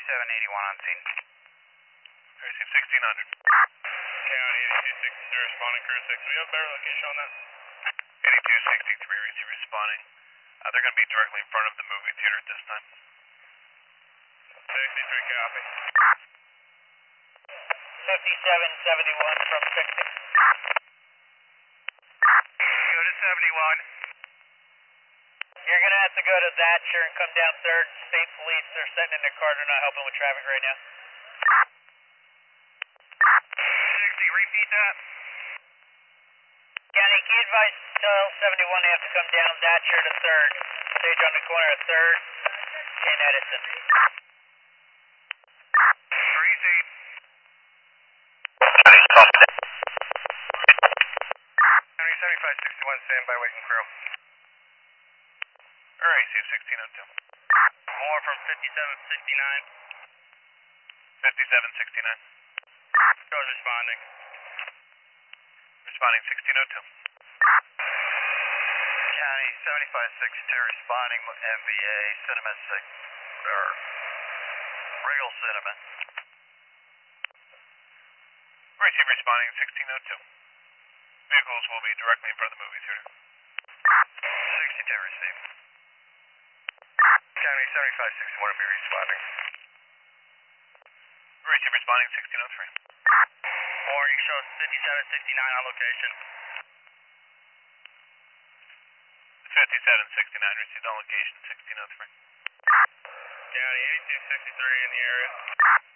5781 on scene. Receive 1600. County 8263 responding, current 6. Do we have a better location on that? 8263, receive responding. They're going to be directly in front of the movie theater at this time. 63 copy. 5771 from 60. Go to 71. You're going to have to go to Thatcher and come down 3rd. State police, they're sitting in their car, they're not helping with traffic right now. 60, repeat that. County, can you advise tell 71 they have to come down Thatcher to 3rd. Stage on the corner of 3rd and Edison. Receive. County 7561, standby, waiting crew. Receive 1602. More from 5769. 5769. Goes responding. Responding 1602. County 7562 responding, MVA, Cinema 6, or Regal Cinema. Receive responding 1602. Vehicles will be directly in front of the movie theater. 62 received. County 7561 will be responding. Receive responding 1603. Or you show 5769 on location. 5769, received on location 1603. County 8263 in the area.